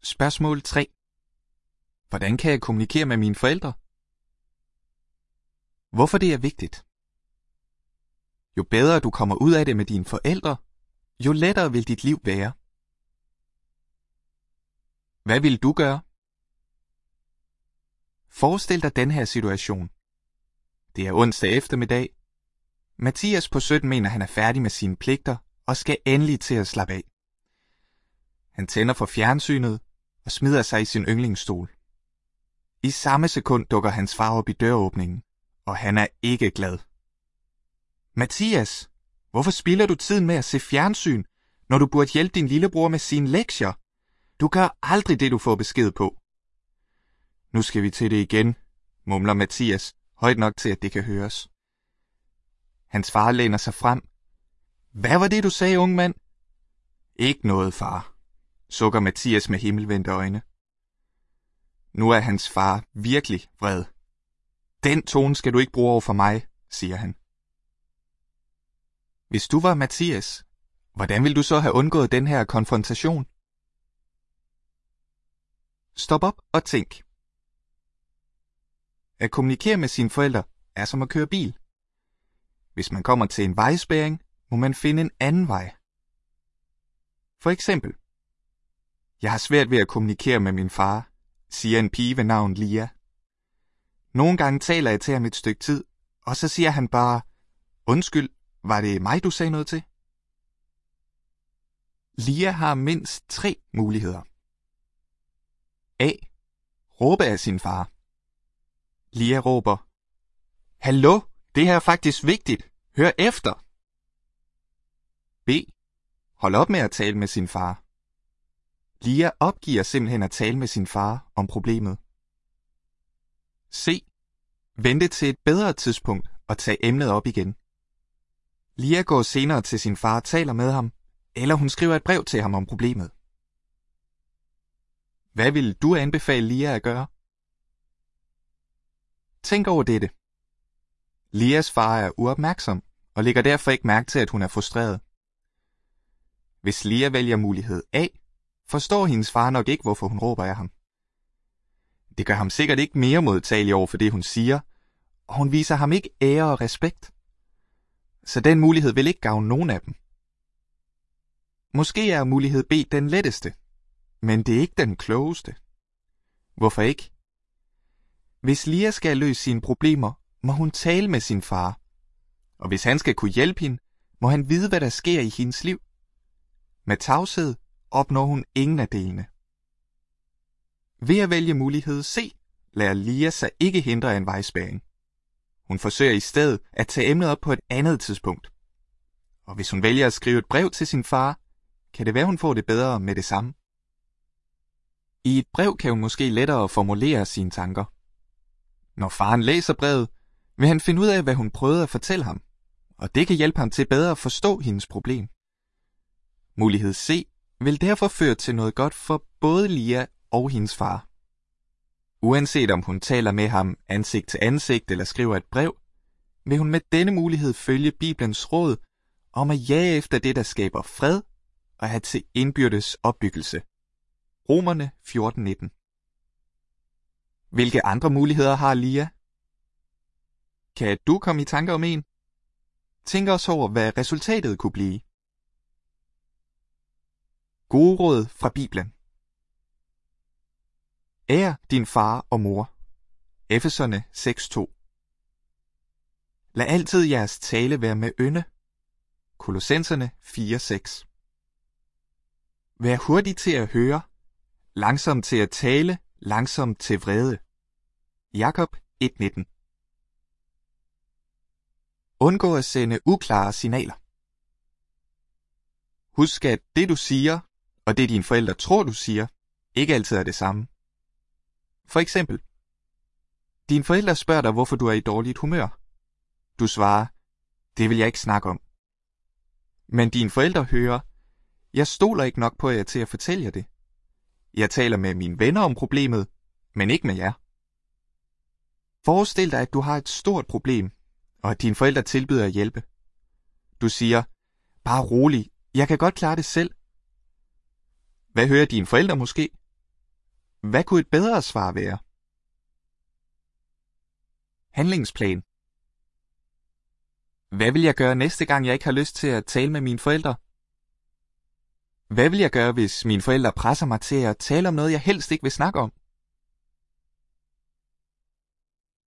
Spørgsmål 3. Hvordan kan jeg kommunikere med mine forældre? Hvorfor det er vigtigt? Jo bedre du kommer ud af det med dine forældre, jo lettere vil dit liv være. Hvad vil du gøre? Forestil dig den her situation. Det er onsdag eftermiddag. Mathias på 17 mener, han er færdig med sine pligter og skal endelig til at slappe af. Han tænder for fjernsynet og smider sig i sin yndlingsstol. I samme sekund dukker hans far op i døråbningen, og han er ikke glad. Mathias, hvorfor spilder du tiden med at se fjernsyn, når du burde hjælpe din lillebror med sine lektier? Du gør aldrig det, du får besked på. Nu skal vi til det igen, mumler Mathias, højt nok til, at det kan høres. Hans far læner sig frem. Hvad var det, du sagde, unge mand? Ikke noget, far, sukker Mathias med himmelvendte øjne. Nu er hans far virkelig vred. Den tone skal du ikke bruge over for mig, siger han. Hvis du var Mathias, hvordan ville du så have undgået den her konfrontation? Stop op og tænk. At kommunikere med sine forældre er som at køre bil. Hvis man kommer til en vejspærring, må man finde en anden vej. For eksempel, jeg har svært ved at kommunikere med min far, siger en pige ved navn Lia. Nogle gange taler jeg til ham et stykke tid, og så siger han bare, undskyld, var det mig, du sagde noget til? Lia har mindst 3 muligheder. A. Råbe af sin far. Lia råber, hallo, det her er faktisk vigtigt. Hør efter. B. Hold op med at tale med sin far. Lia opgiver simpelthen at tale med sin far om problemet. C. Vente til et bedre tidspunkt og tage emnet op igen. Lia går senere til sin far og taler med ham, eller hun skriver et brev til ham om problemet. Hvad vil du anbefale Lia at gøre? Tænk over dette. Lias far er uopmærksom og lægger derfor ikke mærke til, at hun er frustreret. Hvis Lia vælger mulighed A, forstår hendes far nok ikke, hvorfor hun råber af ham. Det gør ham sikkert ikke mere modtagelig over for det, hun siger, og hun viser ham ikke ære og respekt. Så den mulighed vil ikke gavne nogen af dem. Måske er mulighed B den letteste, men det er ikke den klogeste. Hvorfor ikke? Hvis Lia skal løse sine problemer, må hun tale med sin far. Og hvis han skal kunne hjælpe hende, må han vide, hvad der sker i hendes liv. Med tavshed opnår hun ingen af delene. Ved at vælge mulighed C, lader Lia sig ikke hindre af en vejspærring. Hun forsøger i stedet at tage emnet op på et andet tidspunkt. Og hvis hun vælger at skrive et brev til sin far, kan det være, hun får det bedre med det samme. I et brev kan hun måske lettere formulere sine tanker. Når faren læser brevet, vil han finde ud af, hvad hun prøvede at fortælle ham, og det kan hjælpe ham til bedre at forstå hendes problem. Mulighed C vil derfor føre til noget godt for både Lia og hendes far. Uanset om hun taler med ham ansigt til ansigt eller skriver et brev, vil hun med denne mulighed følge Bibelens råd om at jage efter det, der skaber fred og have til indbyrdes opbyggelse. Romerne 14:19. Hvilke andre muligheder har Lia? Kan du komme i tanker om en? Tænk også over, hvad resultatet kunne blive. Gode råd fra Bibelen. Ær din far og mor. Efeserne 6:2. Lad altid jeres tale være med ynde. Kolossenserne 4:6. Vær hurtig til at høre, langsom til at tale, langsom til vrede. Jakob 1:19. Undgå at sende uklare signaler. Husk, at det du siger, og det dine forældre tror du siger, ikke altid er det samme. For eksempel, dine forældre spørger dig, hvorfor du er i dårligt humør. Du svarer, det vil jeg ikke snakke om. Men dine forældre hører, jeg stoler ikke nok på jer til at fortælle jer det. Jeg taler med mine venner om problemet, men ikke med jer. Forestil dig, at du har et stort problem, og at dine forældre tilbyder at hjælpe. Du siger, bare rolig, jeg kan godt klare det selv. Hvad hører dine forældre måske? Hvad kunne et bedre svar være? Handlingsplan. Hvad vil jeg gøre næste gang, jeg ikke har lyst til at tale med mine forældre? Hvad vil jeg gøre, hvis mine forældre presser mig til at tale om noget, jeg helst ikke vil snakke om?